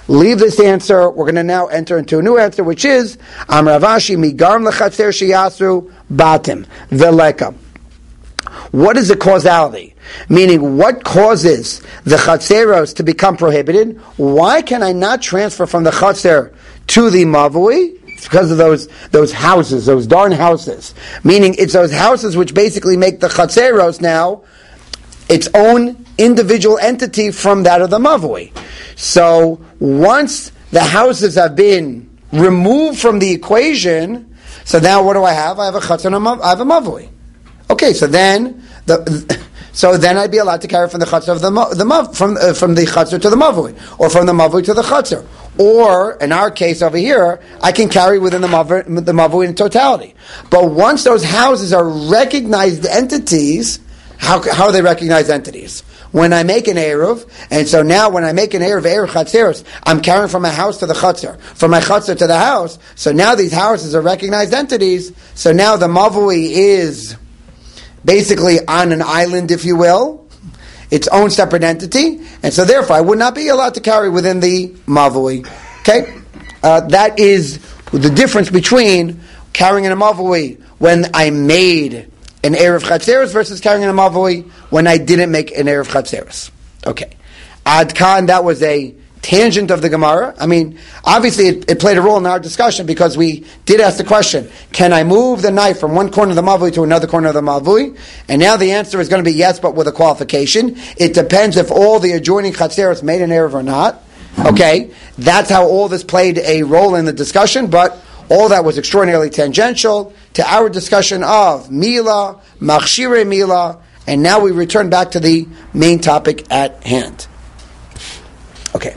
Leave this answer. We're going to now enter into a new answer, which is Amar Rav Ashi migarm lechatzer sheyasru batim veleka. What is the causality? Meaning, what causes the chatzeros to become prohibited? Why can I not transfer from the chatzer to the mavui? It's because of those those houses, those darn houses. Meaning, it's those houses which basically make the chatzeros now its own individual entity from that of the mavui. So, once the houses have been removed from the equation, so now what do I have? I have a chatzer and a mav- I have a mavui. Okay, so then the so then I'd be allowed to carry from the chutzner of the the mav, from uh, from the chutzner to the mavui, or from the mavui to the chutzner, or in our case over here, I can carry within the mavui, the mavui in totality. But once those houses are recognized entities, how how are they recognized entities? When I make an eruv, and so now when I make an eruv eruv chatzeros, I'm carrying from my house to the chutzner, from my chutzner to the house. So now these houses are recognized entities. So now the mavui is basically on an island, if you will, its own separate entity, and so therefore I would not be allowed to carry within the mavui. Okay, uh, that is the difference between carrying in a mavui when I made an eruv chatzeros versus carrying in a mavui when I didn't make an eruv chatzeros. Okay, ad kan, that was a tangent of the Gemara. I mean, obviously it, it played a role in our discussion because we did ask the question, can I move the knife from one corner of the mavui to another corner of the mavui? And now the answer is going to be yes, but with a qualification. It depends if all the adjoining chatzeros made an eruv or not. Okay, that's how all this played a role in the discussion, but all that was extraordinarily tangential to our discussion of Mila, Machshire Mila, and now we return back to the main topic at hand. Okay.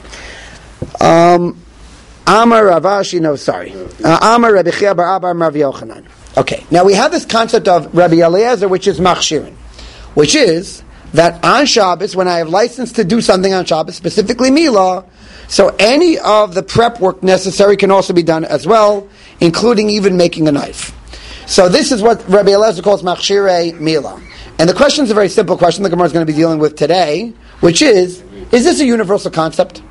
Um, Amar Rav Ashi, no, sorry. Uh, Amar Rabbi Chia bar Abba Rav Yochanan. Okay, now we have this concept of Rabbi Eliezer, which is Machshirin, which is that on Shabbos, when I have license to do something on Shabbos, specifically Milah, so any of the prep work necessary can also be done as well, including even making a knife. So this is what Rabbi Eliezer calls Machshirei Milah. And the question is a very simple question the Gemara is going to be dealing with today, which is, is this a universal concept?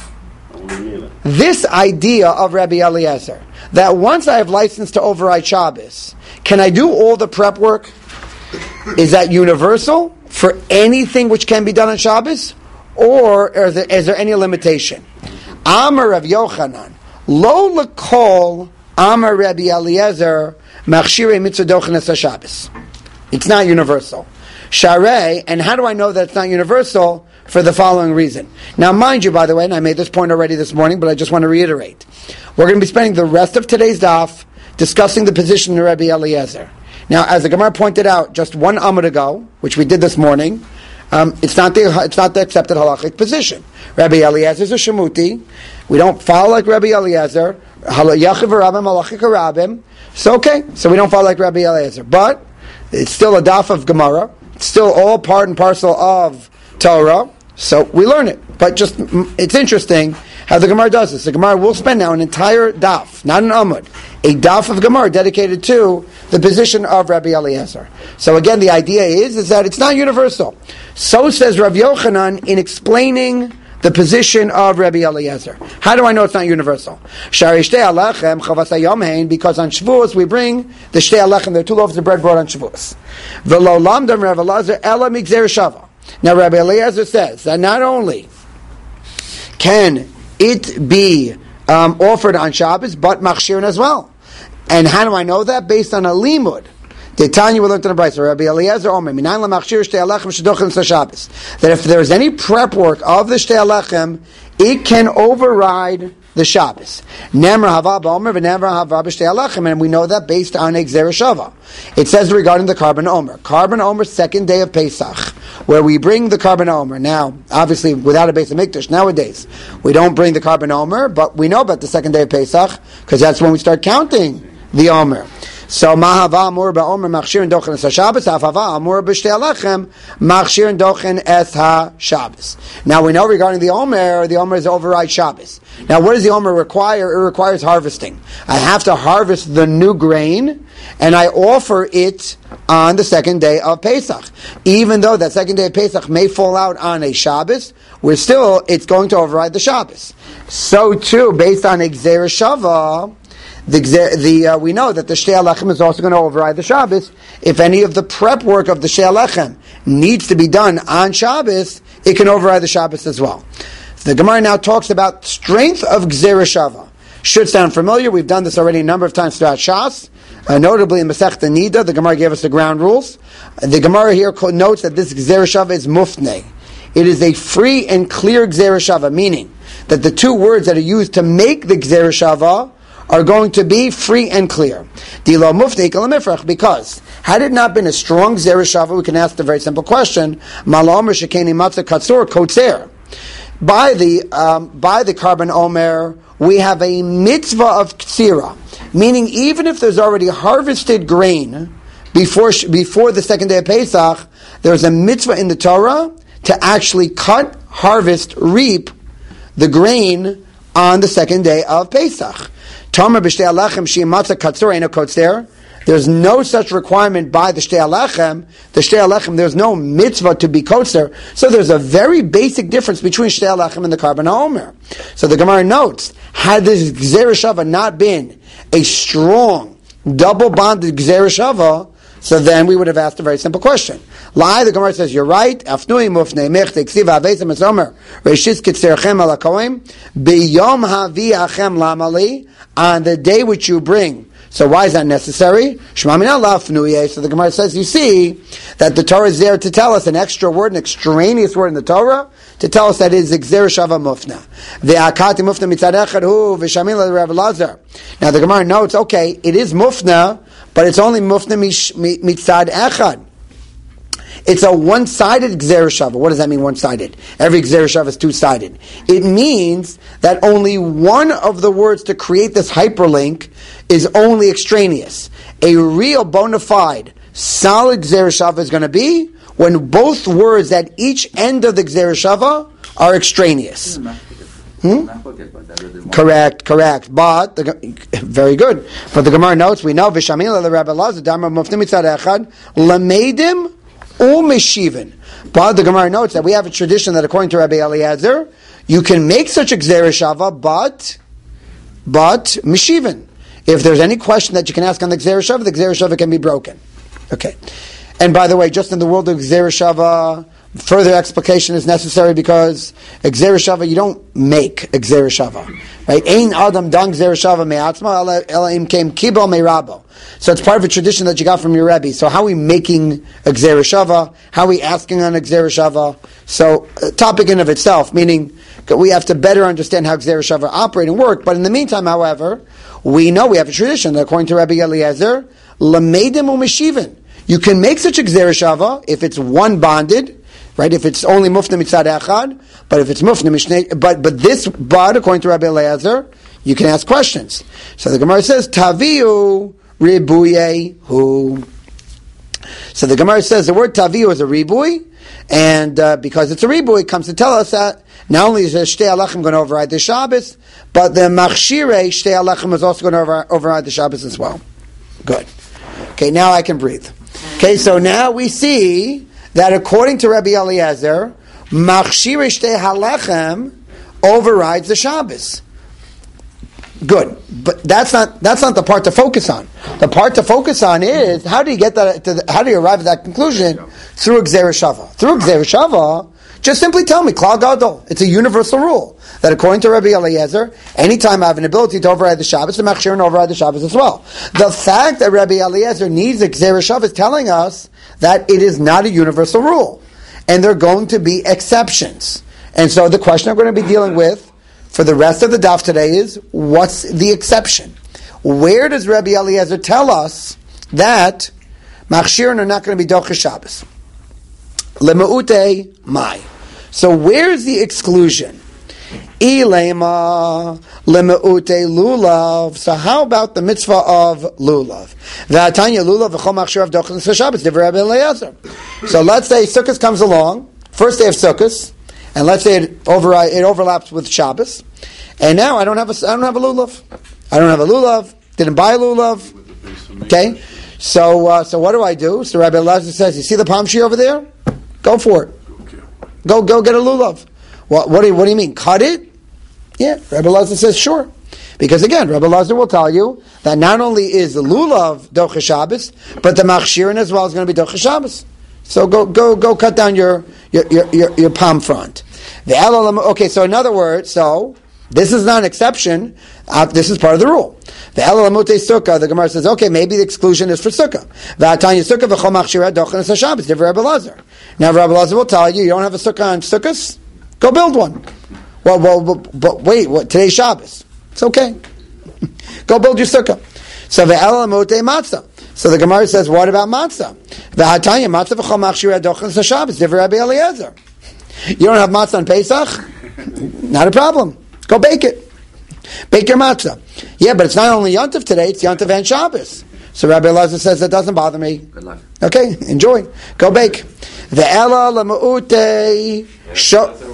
This idea of Rabbi Eliezer, that once I have license to override Shabbos, can I do all the prep work? Is that universal for anything which can be done on Shabbos? Or is there, is there any limitation? Amar Rav Yochanan, lo lekol Amar Rabbi Eliezer, machshirei mitzvah dochenes Shabbos. It's not universal. Sharei, and how do I know that it's not universal? For the following reason. Now, mind you, by the way, and I made this point already this morning, but I just want to reiterate. We're going to be spending the rest of today's daf discussing the position of Rabbi Eliezer. Now, as the Gemara pointed out just one amud ago, which we did this morning, um, it's not the it's not the accepted halachic position. Rabbi Eliezer is a shemuti. We don't follow like Rabbi Eliezer. Yachiv rabim halachic rabim. So okay, so we don't follow like Rabbi Eliezer, but it's still a daf of Gemara. It's still all part and parcel of Torah. So we learn it, but just it's interesting how the Gemara does this. The Gemara will spend now an entire daf, not an amud, a daf of Gemara dedicated to the position of Rabbi Eliezer. So again, the idea is is that it's not universal. So says Rav Yochanan in explaining the position of Rabbi Eliezer. How do I know it's not universal? Shari shtei alechem chavas hayom, because on Shavuos we bring the shtei alechem, there are two loaves of bread brought on Shavuos. V'lo lamdam Rav Eliezer ela migzer shava. Now Rabbi Eliezer says that not only can it be um, offered on Shabbos, but machshirin as well. And how do I know that? Based on a limud. The Tanya we learned in the Brayso, Rabbi Eliezer Omer, Minan lamachshir shtei alechem shedochem Shabbos. That if there is any prep work of the shtei alechem, it can override the Shabbos. Nemra hava b'omer v'nemra hava b'shtei alechem, and we know that based on a gzera shava. It says regarding the Karban Omer, Karban Omer, second day of Pesach, where we bring the Karban Omer. Now, obviously, without a Beis Hamikdash, nowadays we don't bring the Karban Omer, but we know about the second day of Pesach because that's when we start counting the Omer. So mahava amur ba'omer machshir dochen es ha-Shabbos, hafava amur b'shtei alechem machshir dochen es ha-Shabbos. Now we know regarding the Omer, the Omer is override Shabbos. Now what does the Omer require? It requires harvesting. I have to harvest the new grain, and I offer it on the second day of Pesach. Even though that second day of Pesach may fall out on a Shabbos, we're still, it's going to override the Shabbos. So too, based on a Gzera Shava, the, the, uh, we know that the Shtei Alechem is also going to override the Shabbos. If any of the prep work of the Shtei Alechem needs to be done on Shabbos, it can override the Shabbos as well. The Gemara now talks about strength of Gzera Shava. Should sound familiar. We've done this already a number of times throughout Shas. Uh, notably in Masechta Nida, the Gemara gave us the ground rules. The Gemara here notes that this Gzera Shava is mufnei. It is a free and clear Gzera Shava, meaning that the two words that are used to make the Gzera Shava are going to be free and clear. Dilo mufnei kol mifrach, because had it not been a strong Gzera Shava, we can ask the very simple question: Malamer shekeni matzah katzur kotzer. By the um, by the Karban Omer, we have a mitzvah of ktsira, meaning even if there's already harvested grain before before the second day of Pesach, there's a mitzvah in the Torah to actually cut, harvest, reap the grain on the second day of Pesach. Tomer b'shtei alechem she'im matzah katzur eino kotzer. There's no such requirement by the Shtei Alechem. The Shtei Alechem, there's no mitzvah to be kotzer. So there's a very basic difference between Shtei Alechem and the Karban HaOmer. So the Gemara notes, had this Gzera Shava not been a strong, double-bonded Gzera Shava, so then we would have asked a very simple question. Lai, the Gemara says, you're right. Afnui mufnei mechte ksiva avesem esomer reshis kitzerchem alakoim biyom havi achem lamali, on the day which you bring. So why is that necessary? So the Gemara says, you see, that the Torah is there to tell us an extra word, an extraneous word in the Torah, to tell us that it is Gzera Shava Mufna. Now the Gemara notes, okay, it is Mufna, but it's only Mufna Mitzad Echad. It's a one-sided Gzera Shava. What does that mean, one-sided? Every Gzera Shava is two-sided. It means that only one of the words to create this hyperlink is only extraneous. A real bona fide, solid Gzera Shava is going to be when both words at each end of the Gzera Shava are extraneous. Hmm? Correct, correct. But, the, very good. But the Gemara notes, we know, V'shamil el-Rabbi Lazar, Damar Muftim Mitzad Echad, Lamedim Umeshivin. But the Gemara notes that we have a tradition that according to Rabbi Eliezer, you can make such a Gzera Shava, but, but, Meshivin. If there's any question that you can ask on the Gzera Shava, the Gzera Shava can be broken. Okay. And by the way, just in the world of Gzera Shava, further explication is necessary because a Gzera Shava, you don't make a Gzera Shava. Right? Ein Adam dan Gzera Shava me'atzma, ela im kem kibel me'rabo. So it's part of a tradition that you got from your Rebbe. So how are we making a Gzera Shava? How are we asking on a Gzera Shava? So, a topic in of itself, meaning we have to better understand how Gzera Shava operate and work. But in the meantime, however, we know we have a tradition that according to Rabbi Eliezer, Lamedim u'meshivin. You can make such a Gzera Shava if it's one bonded, right? If it's only Mufna Mitzad Echad, but if it's Mufna Mishnei, but, but this, but according to Rabbi Eliezer, you can ask questions. So the Gemara says, Taviu Ribuye Hu. So the Gemara says the word Taviu is a ribui, and uh, because it's a ribui, it comes to tell us that not only is the Shtei Alechem going to override the Shabbos, but the Machshirei Shtei Alechem is also going to over, override the Shabbos as well. Good. Okay, now I can breathe. Okay, so now we see that according to Rabbi Eliezer, Machshirei Shtei Alechem overrides the Shabbos. Good, but that's not that's not the part to focus on. The part to focus on is how do you get that? To the, how do you arrive at that conclusion through a Gzera Shava? Through a Gzera Shava, just simply tell me Klal Gadol. It's a universal rule that according to Rabbi Eliezer, anytime I have an ability to override the Shabbos, the Machshir and override the Shabbos as well. The fact that Rabbi Eliezer needs a Gzera Shava is telling us that it is not a universal rule, and there are going to be exceptions. And so the question I'm going to be dealing with for the rest of the daf today is, what's the exception? Where does Rabbi Eliezer tell us that Machshirin are not going to be Doche Shabbos? Lemeute Mai. So where's the exclusion? Ilema lemeute lulav. So how about the mitzvah of lulav? V'atanya lulav v'chol machshir of Doche Shabbos. Divrei Rabbi Eliezer. So let's say Sukkot comes along, first day of Sukkot, and let's say it, over, it overlaps with Shabbos, and now I don't have a I don't have a lulav. I don't have a lulav. Didn't buy a lulav. Okay, So, uh, so what do I do? So Rabbi Elazar says, you see the palm tree over there? Go for it. Okay. Go, go get a lulav. What, what do you, what do you mean? Cut it? Yeah. Rabbi Elazar says, sure. Because again, Rabbi Elazar will tell you that not only is the lulav docha Shabbos, but the machshirin as well is going to be docha Shabbos. So go, go, go cut down your your your, your, your palm front. The okay. So in other words, so this is not an exception. Uh, this is part of the rule. The elalamute sukkah. The Gemara says, okay, maybe the exclusion is for sukkah. V'atanya sukkah v'chol machshira docha es Shabbos. Divrei Rabbi Elazar. Now Rabbi Elazar will tell you, you don't have a sukkah on sukkahs? Go build one. Well, well, but, but wait, what? Today's Shabbos. It's okay. Go build your sukkah. So the elalamute matzah. So the Gemara says, what about matzah? V'hatanya matzah v'chol machshira docha es Shabbos. Divrei Rabbi Eliezer. You don't have matzah on Pesach? Not a problem. Go bake it. Bake your matzah. Yeah, but it's not only Yontif today, it's Yontif and Shabbos. So Rabbi Elazar says, that doesn't bother me. Good luck. Okay, enjoy. Go bake. The Ela Lama'ute Shofar.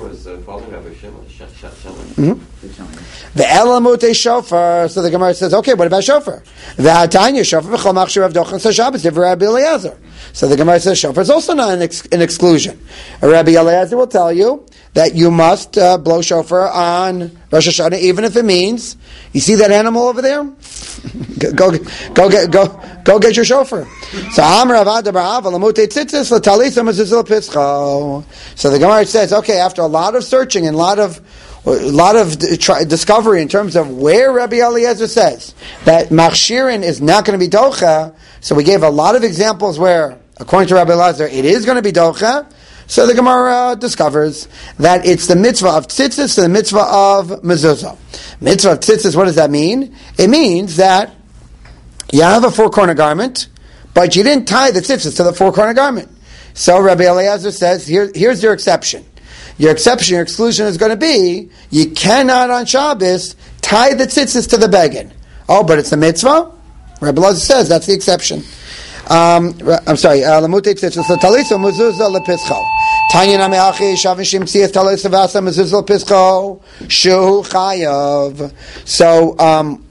The Ela Lama'ute Shofar. So the Gemara says, okay, what about Shofar? The Hatanya Shofar V'chol Machshir Rav Dochon Shabbos Divrei Rabbi Eliezer. So the Gemara says Shofar is also not an, ex- an exclusion. Rabbi Eliezer will tell you that you must uh, blow shofar on Rosh Hashanah, even if it means, you see that animal over there? go, go, get, go, go get your shofar. So So the Gemara says, okay, after a lot of searching and a lot of a lot of try, discovery in terms of where Rabbi Eliezer says that machshirin is not going to be docha, so we gave a lot of examples where, according to Rabbi Eliezer, it is going to be docha. So the Gemara discovers that it's the mitzvah of tzitzis and the mitzvah of mezuzah. Mitzvah of tzitzis, what does that mean? It means that you have a four-corner garment, but you didn't tie the tzitzis to the four-corner garment. So Rabbi Eliezer says, here, here's your exception. Your exception, your exclusion is going to be, you cannot on Shabbos tie the tzitzis to the beged. Oh, but it's a mitzvah? Rabbi Eliezer says that's the exception. Um, I'm sorry. Lamute tzitzis l'talisa mezuzah lepischo. Tanya nami achi shavin shimtzias talisa v'asa mezuzah lepischo shu chayav. So um,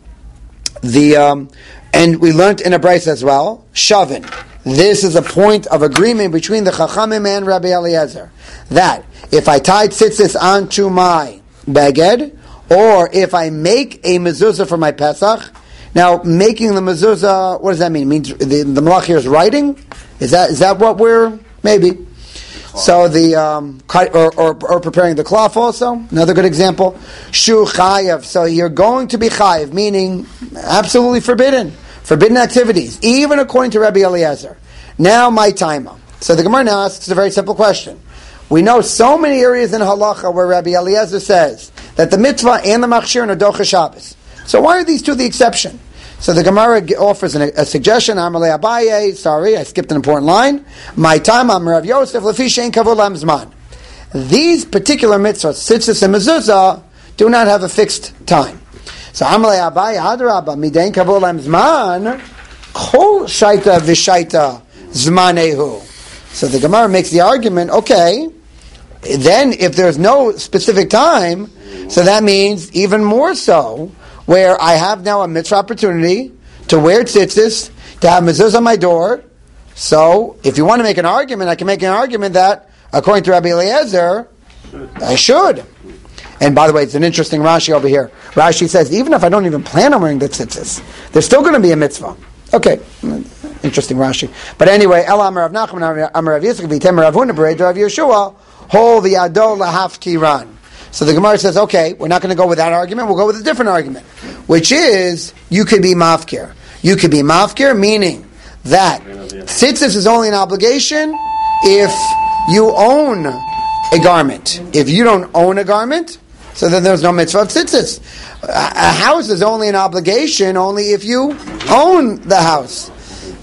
the um, and we learned in a brayso as well. Shavin. This is a point of agreement between the Chachamim and Rabbi Eliezer that if I tie tzitzis onto my beged, or if I make a mezuzah for my Pesach. Now, making the mezuzah, what does that mean? It means the, the malach here is writing? Is that is that what we're, maybe? So the, um, or, or, or preparing the cloth also, another good example. Shu chayav, so you're going to be chayav, meaning absolutely forbidden. Forbidden activities, even according to Rabbi Eliezer. Now, my timer. So the Gemara now asks a very simple question. We know so many areas in halacha where Rabbi Eliezer says that the mitzvah and the machshir are docha Shabbos. So why are these two the exception? So the Gemara offers an, a suggestion. Amalei Abaye, sorry, I skipped an important line. My time, I'm Rav Yosef, lefi shein kavod lahem zman. These particular mitzvahs, tzitzis and mezuzah, do not have a fixed time. So Amalei Abaye, hadrabah, midein kavod lahem zman, kol shaita v'shaita zmanehu. So the Gemara makes the argument, okay, then if there's no specific time, so that means even more so, where I have now a mitzvah opportunity to wear tzitzis, to have mezuzah on my door. So, if you want to make an argument, I can make an argument that, according to Rabbi Eliezer, I should. And by the way, it's an interesting Rashi over here. Rashi says, even if I don't even plan on wearing the tzitzis, there's still going to be a mitzvah. Okay, interesting Rashi. But anyway, El Amar Rav Nachman, Amar Rav Yitzchak, V'tem Rav Huna, B'rei Rav Yeshua, Hol V'yado Lahaf Kiran. So the Gemara says, okay, we're not going to go with that argument, we'll go with a different argument, which is, you could be mafkir. You could be mafkir, meaning that tzitzis is only an obligation if you own a garment. If you don't own a garment, so then there's no mitzvah of tzitzis. A house is only an obligation only if you own the house.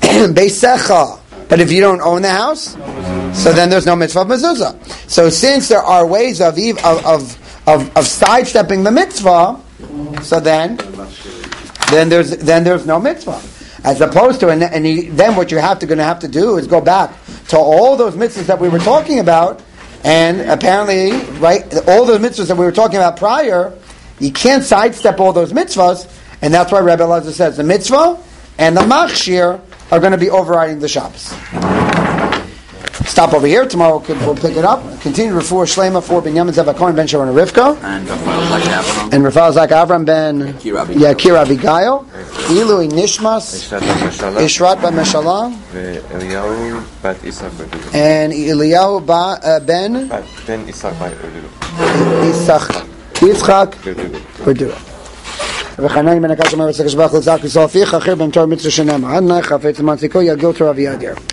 Beisecha. But if you don't own the house, so then there's no mitzvah of mezuzah. So since there are ways of of of of, of sidestepping the mitzvah, so then then there's then there's no mitzvah. As opposed to, and, and he, then what you're have to going to have to do is go back to all those mitzvahs that we were talking about, and apparently, right, all those mitzvahs that we were talking about prior, you can't sidestep all those mitzvahs, and that's why Rebbe Elazar says the mitzvah and the machshir are going to be overriding the Shabbos. Stop over here. Tomorrow we'll pick it up. Continue Refuah Shlema for Binyamin Zev HaKohen ben Sharon Rivka. And Rafael Zak Avram. And Rafael Zak Avram ben Yakir Abigail. Ilui Nishmas. Ishrat ben Meshalah. And Eliyahu ba, uh, ben Ben Isaac by Urduru. Isach Yitzchak Urduru. וחנן בן הקש אומר לצקש ברוך לצעק לסוף פיך אחר בן תור מצווה שנאמר עד נח חפץ מציקו יגל תור אביעד